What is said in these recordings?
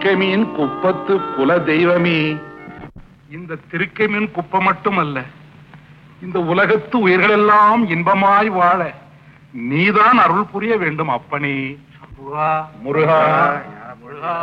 திருக்கைமீன் குப்பத்து புல தெய்வமே, இந்த திருக்கைமீன் குப்பம் மட்டுமல்ல, இந்த உலகத்து உயிர்களெல்லாம் இன்பமாய் வாழ நீதான் அருள் புரிய வேண்டும் அப்பனே. முருகா முருகா.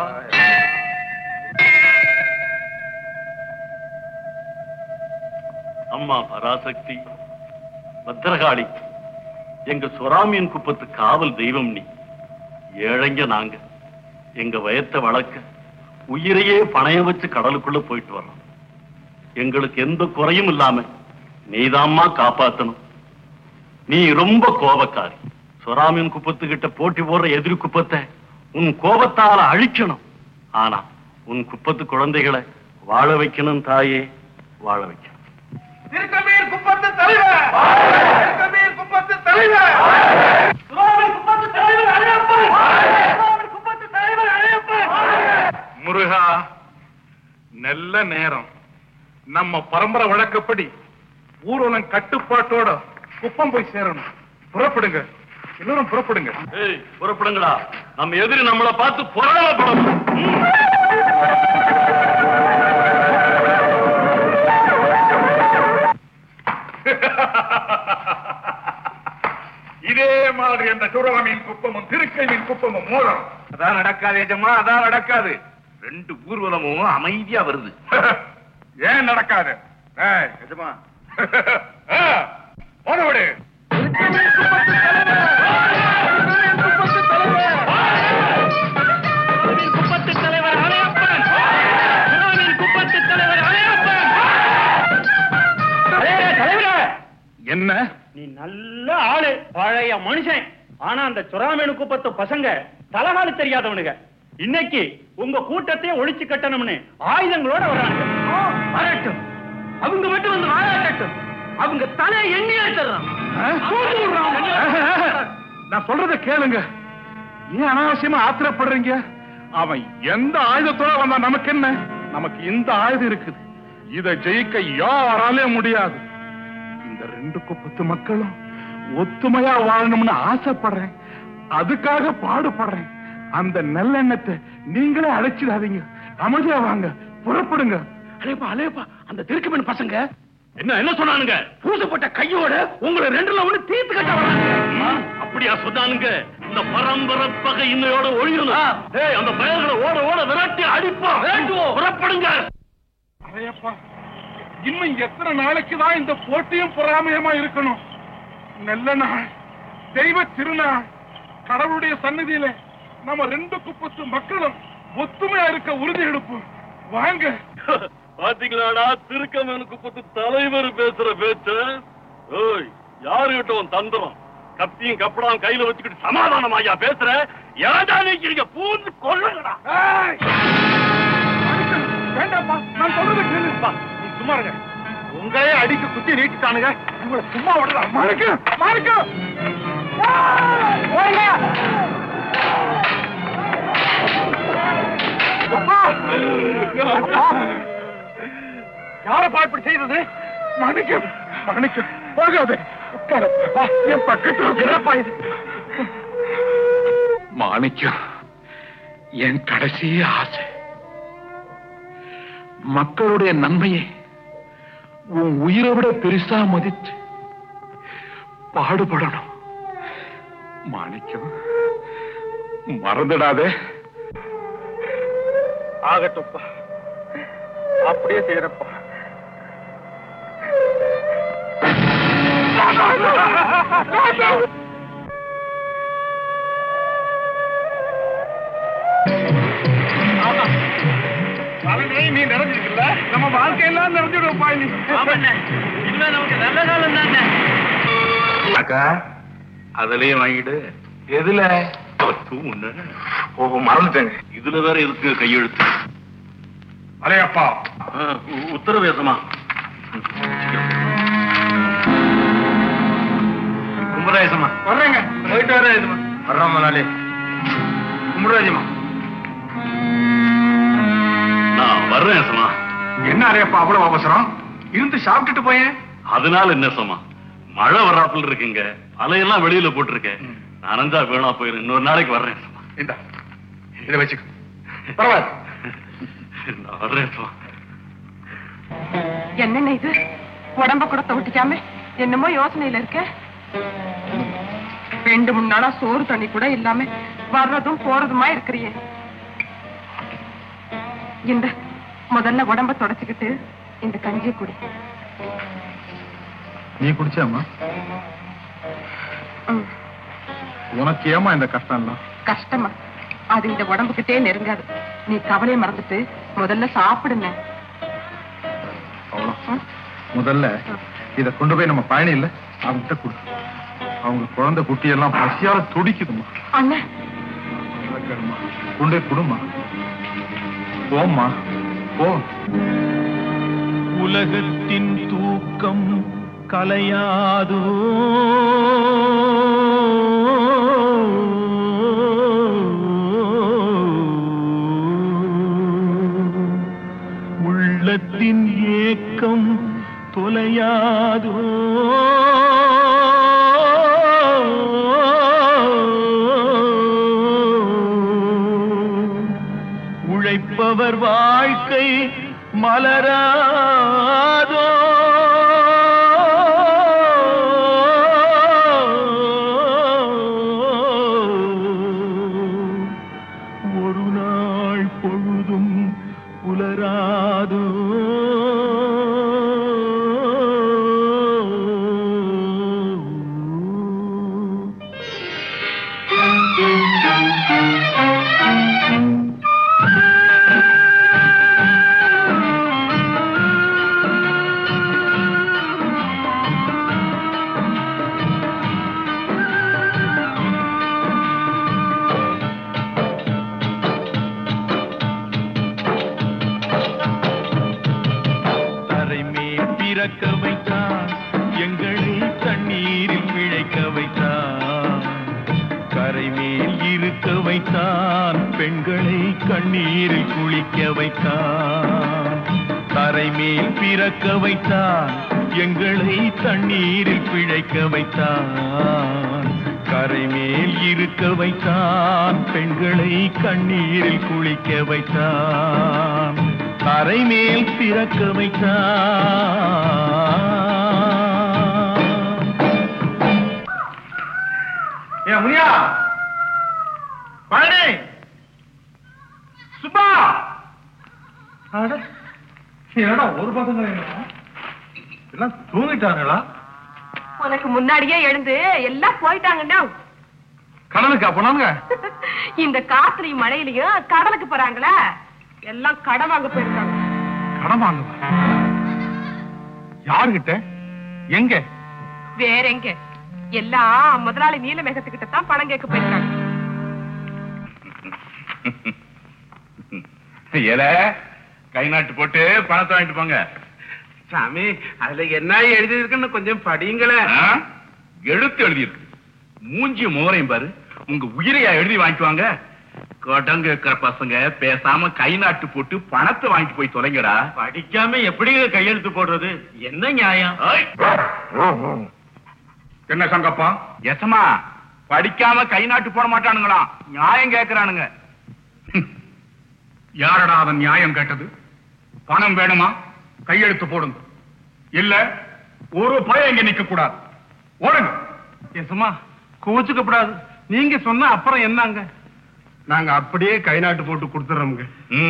அம்மா பராசக்தி, பத்திரகாளி, எங்க சொராமியன் குப்பத்து காவல் தெய்வம் நீ. ஏழைங்க நாங்க, எங்க வயத்தை வளர்க்க உயிரையே பணைய வச்சு கடலுக்குள்ள போயிட்டு வர்றோம். எங்களுக்கு எந்த குறையும் இல்லாம நீதாம்மா காப்பாத்தணும். நீ ரொம்ப கோபக்காரி. சொராமியன் குப்பத்துக்கிட்ட போட்டி போடுற எதிரி குப்பத்தை உன் கோபத்தால அழிக்கணும். ஆனா உன் குப்பத்து குழந்தைகளை வாழ வைக்கணும் தாயே, வாழ வைக்கணும். திருக்கமீன் குப்பத்து தலைவர், திருக்கமீன் குப்பத்து தலைவர், சொராமியன் குப்பத்து தலைவர் அழையப்பன், சொராமியன் குப்பத்து தலைவர் அழையப்பன். முருகா, நல்ல நேரம். நம்ம பரம்பரை வழக்கப்படி ஊர்வலம் கட்டுப்பாட்டோட குப்பம் போய் சேரணும். புறப்படுங்க, எல்லாரும் புறப்படுங்க. புறப்படுங்களா, நம்ம எதிரி நம்மளை பார்த்து பொறாமப்படணும். இதே மாதிரி அந்த சுரவமீன் குப்பமும் திருக்கைமீன் குப்பமும் மூலம் அதான் நடக்காது ஏஜம்மா, அதான் நடக்காது. ரெண்டு ஊர்வலமும் அமைதியா வருது. ஏன் நடக்காது எஜமா? போனவிடு. குப்பத்து தலைவர் அழையப்பன், குப்பத்து தலைவர் அழையப்பன். என்ன? நீ நல்ல ஆளு, பழைய மனுஷன். ஆனா அந்த சுறாமேனு குப்பத்து பசங்க தலகாலு தெரியாதவனுங்க. இன்னைக்கு உங்க கூட்டத்தை ஒழிச்சு கட்டணும்னு ஆயுதங்களோட வர்றாங்க. வரட்டும், அவங்க மட்டும் வந்து வாழாட்டட்டும். அவங்க தலை எண்ணி ஏற்றுறான். நான் சொல்றத கேளுங்க. ஏன் அனாவசியமா ஆத்திரப்படுறீங்க? அவன் எந்த ஆயுதத்தோட வந்தா நமக்கு என்ன? நமக்கு இந்த ஆயுதம் இருக்குது. இதை ஜெயிக்க யாராலே முடியாது. இந்த ரெண்டு குப்பத்து மக்களும் ஒத்துமையா வாழணும்னு ஆசைப்படுறேன். அதுக்காக பாடுபடுறேன். அந்த நல்லெண்ணத்தை நீங்களே அழைச்சிடாதீங்க. அமைதியா வாங்க, புறப்படுங்க. அலேப்பா அலேப்பா, அந்த திருக்குமீன் பசங்க என்ன சொன்னானுங்க? பூசப்பட்ட கையோட உங்களை ரெண்டுல ஒண்ணு தீர்த்து கட்ட வராங்க. அப்படியா சொன்னானுங்க? இந்த பரம்பரை பகை இன்னையோட ஒழியணும். அந்த பயல்களை ஓட ஓட விரட்டி அடிப்போம். புறப்படுங்க. அரையப்பா, இன்னும் எத்தனை நாளைக்கு தான் இந்த போட்டியும் பொறாமையமா இருக்கணும்? நல்ல நாள், தெய்வ திருநாள், கடவுளுடைய சன்னதியில நம்ம ரெண்டு குப்பத்து மக்களும் ஒத்துமையா இருக்க உறுதி எடுப்போம். வாங்க. பாத்தீங்களாடா திருக்கமீன் குப்பத்து தலைவர் பேசுற பேச்சு? யாருகிட்ட உன் தந்திரம்? கத்தியும் கப்படாம் கையில வச்சுக்கிட்டு சமாதானம் ஐயா பேசுற? ஏதா நீங்க பூந்து கொள்ளுங்கடா. வேண்டாப்பா, நான் சொல்றத கேளுப்பா. நீ சும்மா இருங்க. உங்களே அடிக்க குத்தி நீட்டுட்டானுங்க. உங்களை சும்மா விடலாம். மாணிக்கு மாணிக்கு யாரப்பா இப்படி செய்தது? மாணிக்கம் மாணிக்கம், போகாது. என் பக்கத்துல மாணிக்கம், என் கடைசி ஆசை மக்களுடைய நன்மையை உன் உயிரை விட பெருசா மதித்து பாடுபடணும். மாணிக்கம், மறந்துடாதே. ஆகட்டும்ப்பா, அப்படியே செய்யறப்பா. நீ நிறைஞ்சிருக்கல, நம்ம வாழ்க்கையெல்லாம் நிறைஞ்சிடுவா. இன்னும் நமக்கு நல்ல காலம் தானே. அக்கா, அதுலயே வாங்கிடு. எதுல? மறந்துட்டேங்க. இதுல வேற எதுக்கு கையெழுத்து? அலையப்பா, உத்தரவேசமா? கும்பராஜமா வர்றேங்க. போயிட்டு வர்றேன். வர்றோம் முதலாளி. கும்பராஜமா நான் வர்றேன் சமா. என்ன அலையப்பா அவ்வளவு அவசரம்? இருந்து சாப்பிட்டுட்டு போயேன். அதனால என்ன சமா, மழை வர்றாப்புல இருக்குங்க. அலையெல்லாம் வெளியில போட்டிருக்கேன். நனைஞ்சா வேணா போயிரு. இன்னொரு நாளைக்கு வர்றேன் சமா. இந்தா, இதை வச்சுக்க. பரவாயில்ல, என்னென்ன இது உடம்ப கூட தொட்டிக்காம என்னமோ யோசனையில இருக்க. 2-3 நாளா சோறு தண்ணி கூட இல்லாம வர்றதும் போறதுமா இருக்கிறியே. இந்த முதல்ல உடம்ப தொடச்சுக்கிட்டு இந்த கஞ்சியை குடி. நீ குடிச்சாமா? உனக்கு ஏமா இந்த கஷ்டம்? கஷ்டமா? அது இந்த உடம்புக்கிட்டே நெருங்காது. நீ கவலையை மறந்துட்டு முதல்ல சாப்பிடுங்க. முதல்ல இத கொண்டு போய் நம்ம பயணி இல்ல அவங்கிட்ட கொடு. அவங்க குழந்தை குட்டியெல்லாம் பசியால துடிக்குதுமா. அண்ணா கொண்டு போய் கொடுமா. போம்மா போ. உலகத்தின் தூக்கம் கலையாதோ உள்ளத்தின் ஏக்கம் தொலையாதோ உழைப்பவர் வாழ்க்கை மலராதோ ஒரு நாள் பொழுதும் புலராதோ பிறக்க வைத்தான் எங்களை தண்ணீரில் விழைக்க வைத்தான். கரை மேல் இருக்க வைத்தான் பெண்களை கண்ணீரில் குளிக்க வைத்தான். கரை மேல் பிறக்க வைத்தான் எங்களை தண்ணீரில் பிழைக்க வைத்தான். கரை மேல் இருக்க வைத்தான் பெண்களை கண்ணீரில் குளிக்க வைத்தான். கரை மேல் பிறக்க வைத்தான். முனியா பழனி சுப்பா என்னடா ஒரு பசங்க எல்லாம் தூங்கிட்டாங்களா? உனக்கு முன்னாடியே எழுந்து எல்லாம் போயிட்டாங்கண்ணா. கடலுக்கா போனாங்க? இந்த காத்துலையும் மழையிலையும் கடலுக்கு போறாங்களா? எல்லாம் கடன் வாங்க போயிருக்காங்க. கடன் வாங்க? யாருகிட்ட? எங்க? வேற எங்க? எல்லாம் முதலாளி நீலமேகத்துக்கிட்ட தான் பணம் கேட்க போயிருக்காங்க. கை நாட்டு போட்டு பணத்தை வாங்கிட்டு போங்க. சாமி, அதுல என்ன எழுதி இருக்குன்னு கொஞ்சம் படிங்களேன். எழுத்து எழுதி இருக்கு. மூஞ்சி மோரையும் பாரு. உங்க உயிரையா எழுதி வாங்கிக்குவாங்க? கடங்க இருக்கிற பசங்க பேசாம கை நாட்டு போட்டு பணத்தை வாங்கிட்டு போய் தொலைங்கடா. படிக்காம எப்படி கையெழுத்து போடுறது? என்ன நியாயம்? என்ன சங்கப்பா? எசமா படிக்காம கை நாட்டு போட மாட்டானுங்களா? நியாயம் கேட்கிறானுங்க. யாரடா அவன் நியாயம் கேட்டது? பணம் வேணுமா? கையெழுத்து போடுங்க. இல்ல ஒரு பயம் இங்க நிக்க கூடாது. ஓடுங்க. எசமா கோச்சுக்கப்படாது. நீங்க சொன்ன அப்புறம் என்னங்க? நாங்க அப்படியே கை நாட்டு போட்டு கொடுத்துறோம்ங்க.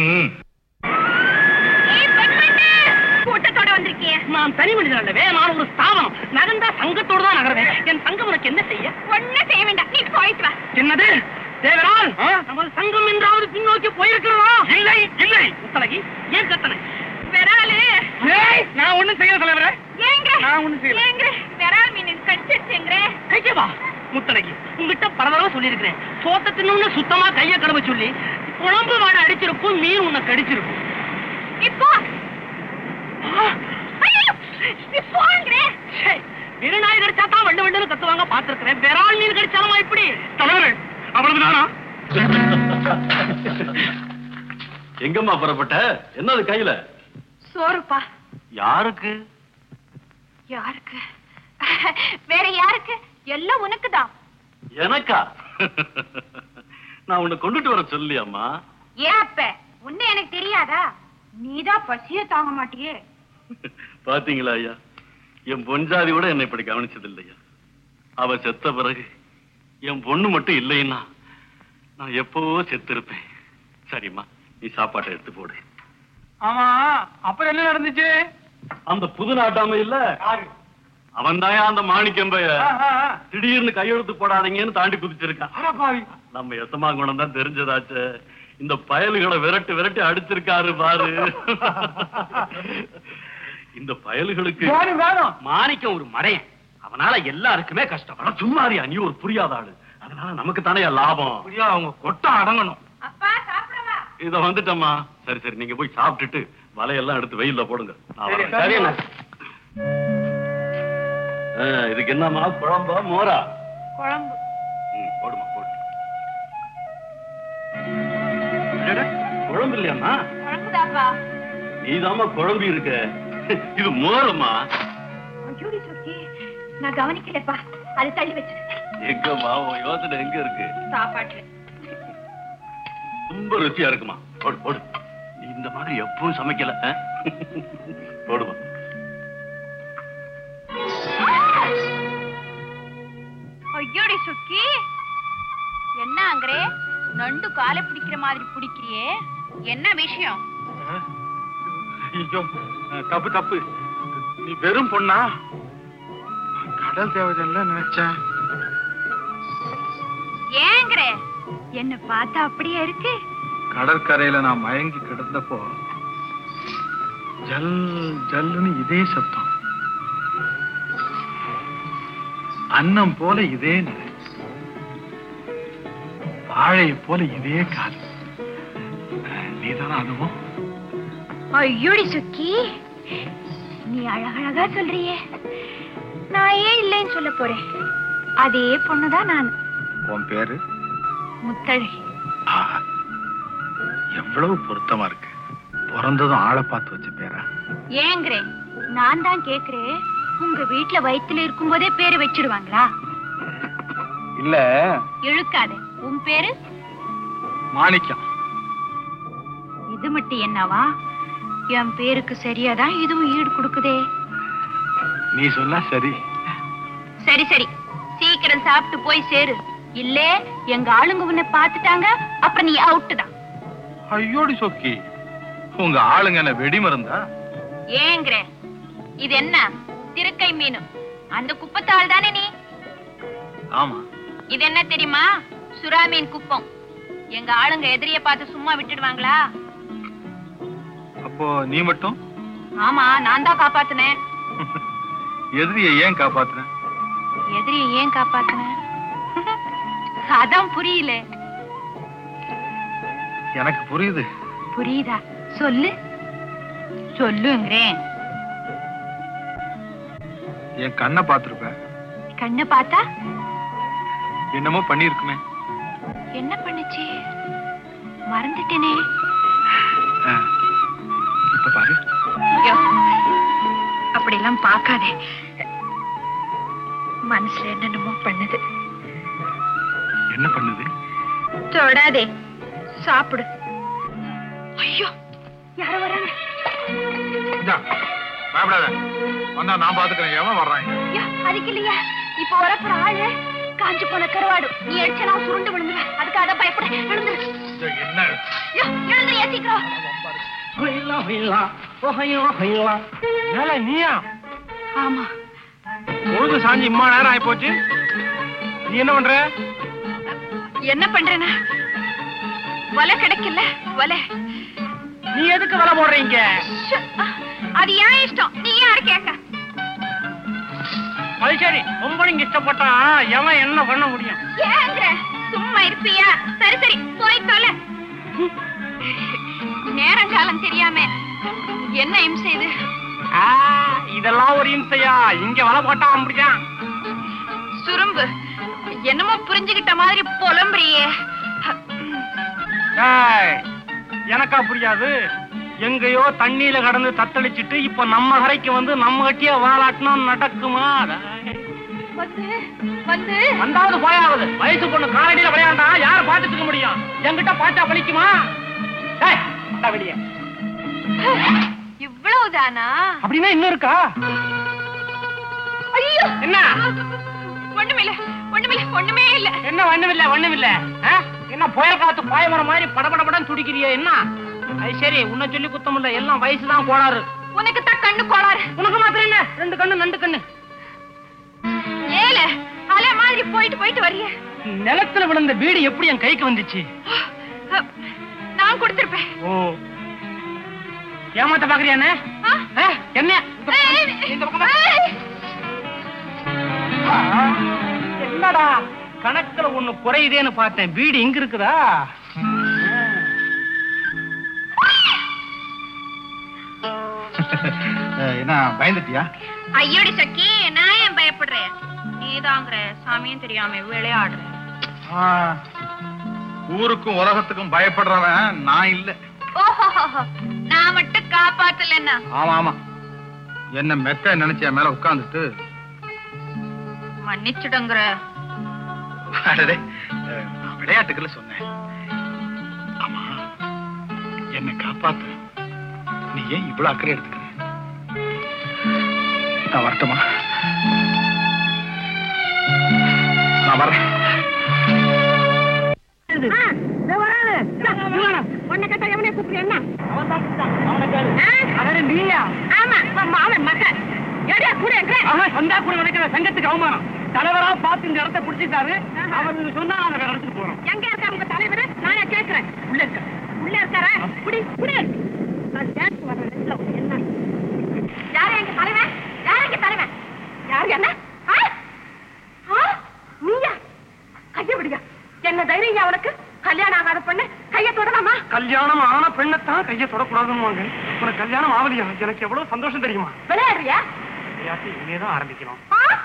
கூட்டத்தோட வந்திருக்கீங்க. நான் தனி மனிதன் அல்லவே, நான் ஒரு ஸ்தாபனம். நகர்ந்தா சங்கத்தோடு தான் நகர்வேன். என் சங்கம் உனக்கு என்ன செய்ய? ஒன்னும் செய்ய வேண்டாம், நீ போயிட்டு வா. என்னது தேவரால், நமது சங்கம் என்றாவது பின்னோக்கி போயிருக்கிறதா? இல்லை இல்லை. முத்தலகி, ஏன் கத்தனை? விராலு, நான் ஒண்ணும் செய்யல தலைவரே. ஏங்க நான் ஒண்ணும் செய்யல. ஏங்க விரால் மீன் கடிச்சிருச்சுங்க. கையவா முத்தலகி, உங்ககிட்ட பல தடவை சொல்லியிருக்கிறேன். சோத்த தின்னு சுத்தமா கைய கழுவ சொல்லி. குழம்பு வாடை அடிச்சிருக்கும், மீன் உன்னை கடிச்சிருக்கும். இப்போ விருநாய் கடிச்சா தான் வண்டு வண்டு கத்துவாங்க பாத்துருக்கிறேன். விரால் மீன் கடிச்சாலுமா இப்படி? தலைவரே, அவ்வளவுதானா? எங்கம்மா புறப்பட்ட? என்னது கையில? சோறுப்பா. யாருக்கு? யாருக்கு? வேற யாருக்கு? எல்லாம் உனக்குதான். எனக்கா? நான் உன்னை கொண்டுட்டு வர சொல்லியாம்மா. ஏன் அப்ப உன்னை எனக்கு தெரியாதா? நீதான் பசிய தாங்க மாட்டியே. பாத்தீங்களா ஐயா, என் பொஞ்சாதி கூட என்னை இப்படி கவனிச்சது இல்லையா. அவ செத்த பிறகு என் பொண்ணு மட்டும் இல்லைன்னா நான் எப்பவோ செத்து இருப்பேன். சரிம்மா, நீ சாப்பாட்டை எடுத்து போடு. ஆமா, அப்புறம் என்ன நடந்துச்சு? அந்த புது நாட்டாம இல்ல, அவன் தான் அந்த மாணிக்கம்பைய திடீர்னு கையெழுத்து போடாதீங்கன்னு தாண்டி குதிச்சிருக்கான். நம்ம எசமாங்குணம் தான் தெரிஞ்சதாச்சு. இந்த பயல்களை விரட்டி விரட்டி அடிச்சிருக்காரு பாரு. இந்த பயல்களுக்கு மாணிக்கம் ஒரு மடையன், அவனால எல்லாருக்குமே கஷ்டம். சும்மாரியா, நீ ஒரு புரியாத ஆளு. அதனால நமக்கு தானே லாபம். அவங்க கொட்டம் அடங்கணும். இத வந்துட்டம்மா. சரி சரி, நீங்க போய் சாப்பிட்டுட்டு வலையெல்லாம் எடுத்து வெயில்ல போடுங்க. இதுக்கு என்னம்மா, குழம்பா மோரா? குழம்பு. போடுமா, போடு. குழம்பு இல்லையாம்மா? குழம்புதாப்பா. நீதாம்மா குழம்பு இருக்க. இது மோரம்மா. நான் கவனிக்கலப்பா, அது தள்ளி வச்சு. எங்கம்மா உன் யோசனை எங்க இருக்கு? சாப்பாட்டுல. ரொம்ப ருசியா இருக்குமா. போடு போடு. நீ இந்த மாதிரி எப்பவும் சமைக்கல. போடுமா. ஐயோடி சுக்கி, என்ன அங்கரே நண்டு காலை பிடிக்கிற மாதிரி பிடிக்கிறியே, என்ன விஷயம்? ஐயோ, தப்பு தப்பு. நீ வெறும் பொண்ணா? கடல் தேவதைல நினைச்சேன். ஏங்கரே என்ன பார்த்தா அப்படியே இருக்கு? கடற்கரையில நான் மயங்கி கிடந்தப்போ ஜல் ஜல்லுன்னு இதே சத்தம், அன்னம் போல இதே நிலை, வாழை போல இதே கால். நீதானே அதுவும்? ஐயோடி சுக்கி, நீ அழகழகா சொல்றியே, நான் ஏன் இல்லைன்னு சொல்ல போறேன். அதே பொண்ணுதான் நான். உன் பேரு? முத்தழகி. எவ்வளவு பொருத்தமா இருக்கு. பிறந்ததும் ஆளை பார்த்து வச்ச பேரா? ஏங்கறே, நான் தான் கேக்குறேன், உங்க வீட்டுல வயித்துல இருக்கும் போதே பேரு வச்சிடுவாங்களா? இல்ல. இழுக்காத. உன் பேரு? மாணிக்கம். இது மட்டும் என்னவா? என் பேருக்கு சரியாதான் இதுவும் ஈடு கொடுக்குதே. நீ சொன்னா சரி. சரி சரி, சீக்கிரம் சாப்பிட்டு போய் சேரு. இல்ல எங்க ஆளுங்க உன்னை பாத்துட்டாங்க, அப்புறம் நீ அவுட்டு தான். ஐயோடி சொக்கி, உங்க ஆளுங்க என்ன வெடி மருந்தா? ஏங்கற, இது என்ன திருக்கை மீன்? அந்த குப்பத்தாள் தானே நீ? ஆமா. இது என்ன தெரியுமா? சுறா மீன் குப்பம். எங்க ஆளுங்க எதிரிய பார்த்து சும்மா விட்டுடுவாங்களா? அப்போ நீ மட்டும்? ஆமா, நான் தான் காப்பாத்துனேன். எதிரிய ஏன் காப்பாத்துன? எதிரிய ஏன் காப்பாத்துனேன்? அதான் புரியல. எனக்கு புரியுது. புரியுதா? சொல்லு சொல்லுங்கிறேன். என் கண்ணை பார்த்திருப்ப. கண்ணை பார்த்தா என்னமோ பண்ணிருக்குமே. என்ன பண்ணுச்சு? மறந்துட்டேனே. இப்ப பாரு. அப்படியெல்லாம் பார்க்காதே. மனசுல என்னென்னமோ பண்ணுது. என்ன பண்ணுது? தொடாதே, சாப்பிடு. ஐயோ, யாரோ வராங்க. பயப்படாத, வந்தா நான் பாத்துக்கிறேன். எவன் வர்றாங்க? அதுக்கு இல்லையா, இப்ப வரப்புற ஆளு காஞ்சு போன கருவாடு. நீ அடிச்சா நான் சுருண்டு விழுந்துற. அதுக்காக பயப்பட. எழுந்துரு. என்ன? எழுந்துறியா சீக்கிரம். நீயா? ஆமா. பொழுது சாஞ்சி இம்மா நேரம் ஆயி போச்சு. நீ என்ன பண்ற? என்ன பண்றேன்னா, வலை கிடைக்கல. வலை. நீ எதுக்கு வலை போடுறீங்க? அது ஏன் இஷ்டம், நீ யாரு கேட்க? அது சரி, பொம்பளைங்க இஷ்டப்பட்டா எவன் என்ன பண்ண முடியும்? ஏங்க சும்மா இருப்பியா? சரி சரி, போய் தொலை. நேரங்காலம் தெரியாம என்ன இம்சை இது? இதெல்லாம் ஒரு இம்சையா? இங்க வலை போட்டா முடியான். சுரும்பு, என்னமோ புரிஞ்சுகிட்ட மாதிரி புலம்புறியே. எனக்கா புரியாது? எங்கயோ தண்ணியில கடந்து தத்தளிச்சுட்டு இப்ப நம்ம கரைக்கு வந்து நம்ம கட்டிய வாலாட்டினா நடக்குமா? வந்தாவது போயாவது வயசு பொண்ணு காலடியில விளையாண்டா யார பாத்துக்க முடியும்? என்கிட்ட பாத்தா பழிக்குமா? வெளியே இவ்வளவுதானா? அப்படின்னா இன்னும் இருக்கா? ஐயோ என்ன? ஒண்ணுமில்ல ஒண்ணுமில்ல ஒண்ணுமே இல்ல. என்ன ஒண்ணுமில்ல ஒண்ணுமில்ல? என்ன புயல் காத்து பாயமரம் மாதிரி படபடபடன்னு துடிக்கிறிய என்ன? அது சரி, உன்னை சொல்லி குத்தம் இல்ல, எல்லாம் வயசுதான் கோளாறு. உனக்கு தான் கண்ணு கோளாறு. உனக்கு மாத்திரம் என்ன? 2 கண்ணு 2 கண்ணு. ஏல அலை மாதிரி போயிட்டு போயிட்டு வரிய. நிலத்துல விழுந்த வீடு எப்படி என் கைக்கு வந்துச்சு? நான் கொடுத்திருப்பேன். ஓ, ஏமாத்த பாக்குறியா? என்ன இந்த பக்கமா? என்னடா கணக்குல ஒண்ணு குறையுதேன்னு பார்த்தேன். வீடு இங்க இருக்குதா? என்ன பயந்துட்டியா? ஐயோடி சக்கி, நான் ஏன் பயப்படுறேன்? நீதாங்கிற சாமியும் தெரியாம விளையாடுற. ஊருக்கும் உலகத்துக்கும் பயப்படுறவன் நான் இல்ல. ஓஹோ, நான் மட்டும் காப்பாத்தலன்னா? ஆமா ஆமா, என்ன மெக்க நினைச்ச மேல உட்கார்ந்துட்டு மன்னிச்சுடுங்கிற. விளையாட்டுக்குள்ள சொன்னேன். ஆமா, என்ன காப்பாத்து. நீ ஏன் இவ்வளவு அக்கறை எடுத்துக்க? நான் வரட்டுமா? நான் வரேன். சங்கத்துக்கு அவமானம். தலைவரா பார்த்து இந்த இடத்தை பிடிச்சிட்டாரு. அவர் சொன்னா அந்த இடத்துக்கு போறோம். எங்க இருக்க உங்க தலைவர்? நானே கேட்கிறேன். உள்ள இருக்க உள்ள இருக்காரா? புடி புடி. நான் டான்ஸ் வரேன். என்ன யாரு எங்க தலைவன்? யாரு எங்க தலைவன்? யாரு என்ன? நீயா? கைய விடுங்க. என்ன தைரியம் அவனுக்கு? கல்யாணம் ஆகாத பொண்ணு கைய தொடலாமா? கல்யாணம் ஆன பெண்ணைத்தான் கைய தொடக்கூடாதுன்னு உனக்கு கல்யாணம் ஆகலையா? எனக்கு எவ்வளவு சந்தோஷம் தெரியுமா? விளையாடுறியா? இனிமேதான் ஆரம்பிக்கணும்.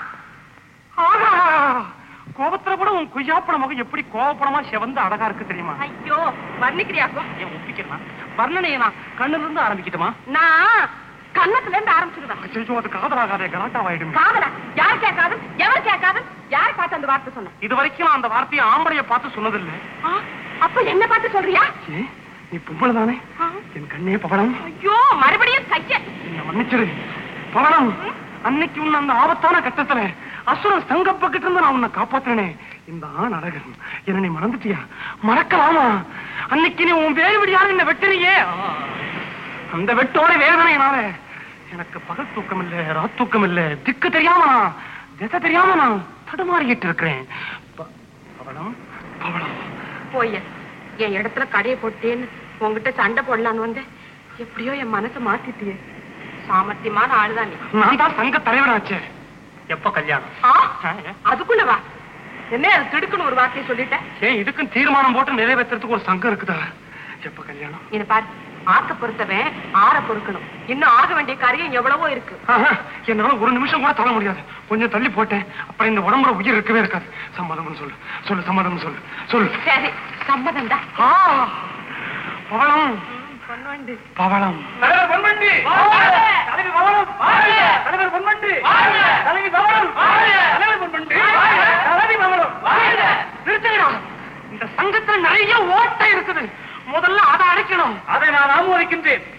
கோபத்துல கூட உன் குய்யாப்பட முகம் எப்படி கோபப்படமா செவந்து அழகா இருக்கு தெரியுமா? ஐயோ, வர்ணிக்கிறியாக்கும்? ஏன் ஒப்பிக்கலாம்? வர்ணனையை நான் கண்ணுல இருந்து ஆரம்பிக்கட்டுமா? நான் கண்ணத்துல இருந்து ஆரம்பிச்சிருவேன். ஐயோ, அது காதலாகாதே, கலாட்டாவாயிடுமே. காதலா? யார் கேட்காது? எவர் கேட்காது? யார் பார்த்து அந்த வார்த்தை சொன்ன? இது வரைக்கும் நான் அந்த வார்த்தையை ஆம்பளைய பார்த்து சொன்னதில்லை. அப்ப என்ன பார்த்து சொல்றியா? நீ பொம்பளை தானே? என் கண்ணே பவளம். ஐயோ, மறுபடியும் கைய என்ன மன்னிச்சிரு பவளம். அன்னைக்கு உன்ன அந்த ஆபத்தான கட்டத்துல அசுரன் சங்கப்பக்கிட்டு இருந்து நான் உன்னை காப்பாத்தினே. இந்த ஆண் அழகன் என்ன நீ மறந்துட்டியா? மறக்கலாமா? அன்னைக்கு நீ உன் வேறு விடியாரு என்ன வெட்டினியே. அந்த வெட்டோட வேதனையினால எனக்கு பகல் தூக்கம் இல்ல, ராத் தூக்கம் இல்ல. திக்கு தெரியாம நான், திசை தெரியாம நான் தடுமாறிக்கிட்டு இருக்கிறேன். பவளம் பவளம். போய் என் இடத்துல கடையை போட்டேன்னு உங்ககிட்ட சண்டை போடலான்னு வந்தேன். எப்படியோ என் மனசை மாத்திட்டியே. சாமர்த்தியமான ஆளுதான் நீ. நான் தான் சங்க தலைவராச்சே. எப்ப கல்யாணம்? அதுக்குள்ளவா? என்ன அது திடுக்குன்னு ஒரு வார்த்தையை சொல்லிட்டேன். ஏன் இதுக்கும் தீர்மானம் போட்டு நிறைவேற்றுறதுக்கு ஒரு சங்கம் இருக்குதா? எப்ப கல்யாணம்? இத பாரு, ஆக்க பொறுத்தவன் ஆற பொறுக்கணும். இன்னும் ஆக வேண்டிய காரியம் எவ்வளவோ இருக்கு. என்னால ஒரு நிமிஷம் கூட தர முடியாது. கொஞ்சம் தள்ளி போட்டேன், அப்புறம் இந்த உடம்புல உயிர் இருக்கவே இருக்காது. சம்மதம் சொல்லு சொல்லு, சம்மதம் சொல்லு சொல்லு. சரி, சம்மதம் தான். பவளம் பவளம். தலைவர் பொன்வண்டி, தலைவி பவளம், தலைவர் பொன்வண்டி, தலைவி பவளம், தலைவர் பொன்வண்டி, தலைவி பவளம். நிறுத்துங்கடா. இந்த சங்கத்துல நிறைய ஓட்டை இருக்குது. முதல்ல அதை அடைக்கணும். அதை நான் ஆமோதிக்கின்றேன்.